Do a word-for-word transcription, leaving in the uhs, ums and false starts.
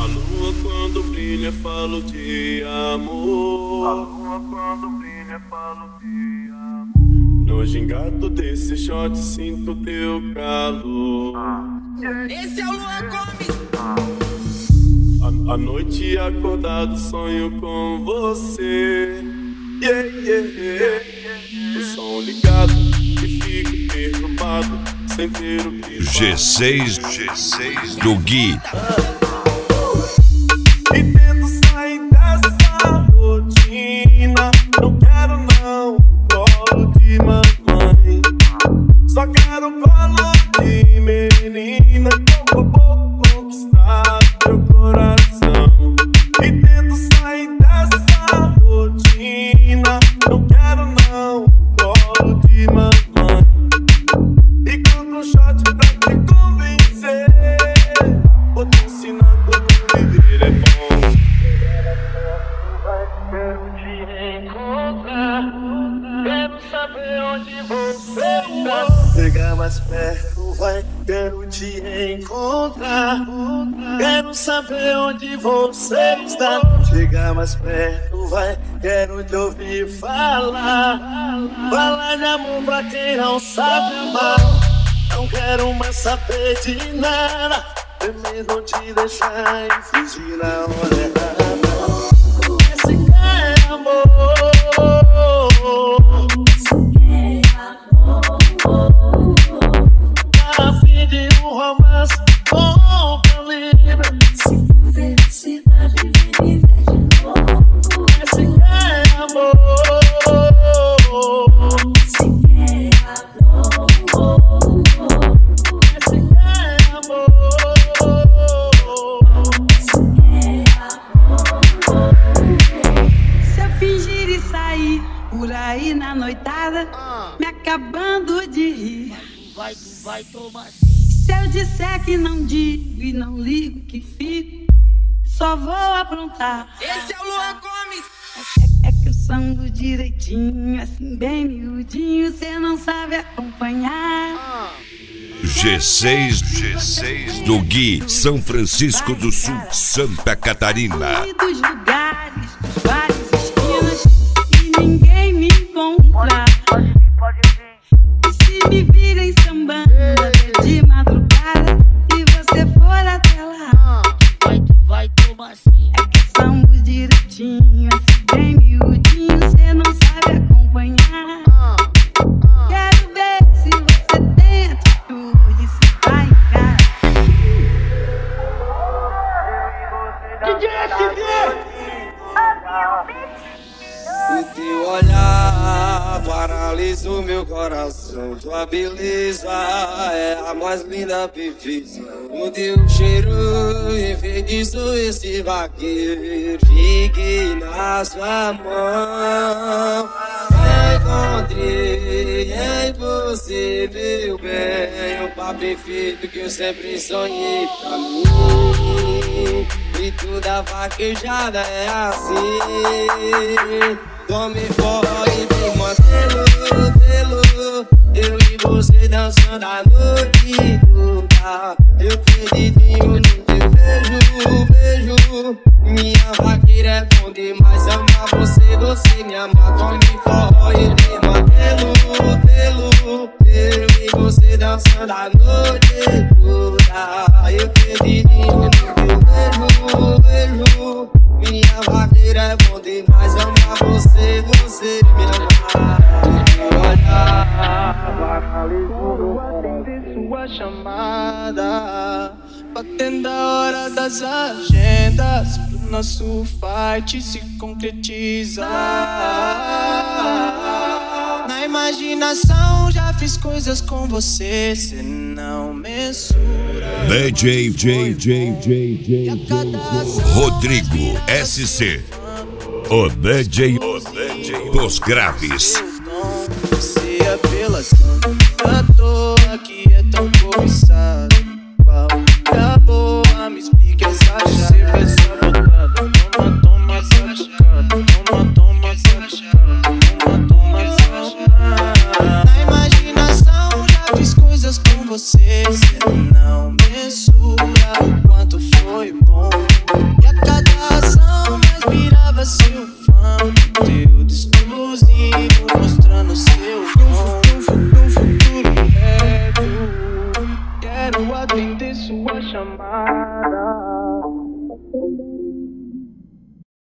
lua quando brilha falo de amor. A lua quando brilha falo de amor. No gingado desse shot sinto teu calor. Esse é o Luan Gomes. A, a noite acordado sonho com você. Yeah, yeah, yeah. O som ligado e fico perturbado sem ter o que G seis, G seis do Gui. E tento sair dessa rotina. Não quero não colo de mamãe. Só quero colo de menina. Pouco a pouco conquistar teu coração. E tento sair dessa rotina. Não quero não colo de mamãe. E canto um shot pra te convencer. Vou te ensinar como viver é bom. Quero te encontrar. Quero saber onde você está. Chega mais perto, vai, quero te encontrar. Quero saber onde você está. Chega mais perto, vai, quero te ouvir falar. Falar de amor pra quem não sabe amar. Não quero mais saber de nada. É mesmo te deixar e fingir na hora errada. Esse é amor. A fim de um romance bom pra livre. Sinto felicidade, vem me ver de novo. Esse é amor. Esse é amor. Esse é amor. Se eu fingir e sair por aí na noitada, me acabando de rir. Vai, tu vai tomar sim. Se eu disser que não digo e não ligo que fico, só vou aprontar. Esse é o Luan Gomes. É, é que eu sambo direitinho, assim bem miudinho, cê não sabe acompanhar. G seis, G seis do Gui, São Francisco do Sul, Santa Catarina. Fui dos lugares, dos várias esquinas, e ninguém me encontra. Pode vir, pode vir. Se me virem sambando até de madrugada e você for até lá, Vai, tu vai tomar sim. é que eu sambo direitinho, assim bem miudinho, cê não sabe acompanhar. Quero ver se você tem atitude, se vai encarar. D J S D! O teu olhar paralisa o meu coração. Tua beleza é a mais linda perfeição. O teu cheiro enfeitiçou esse vaqueiro. Fiquei na sua mão. Encontrei em você, meu bem, o par perfeito que eu sempre sonhei pra mim. E toda vaquejada é assim. Tome fora e vem mantê-lo, tê-lo. Eu e você dançando a noite toda. Eu acreditinho no teu beijo, beijo. Minha vaqueira é bom demais amar você, você me ama. Tome fora e vem mantê-lo, tê-lo. Eu e você dançando a noite toda. Eu acreditinho no teu beijo, beijo. Minha vaqueira é bom demais amar você, você me amar. Olhar, paralisou, atender sua chamada. Batendo a hora das agendas pro nosso fight se concretizar. Na imaginação já fiz coisas com você, cê não mensura. D J, J, J, J, J, Rodrigo S C, o D J, o D J dos graves. Você é apelação, à toa que é tão cobiçado. Qual é a boa? Me explica exato. Você vai sabotado. Toma, toma, satucado. Toma, toma, satucado. Toma, toma, satucado. Na imaginação já fiz coisas com você. Cê não mensura o quanto foi bom. sua chamada.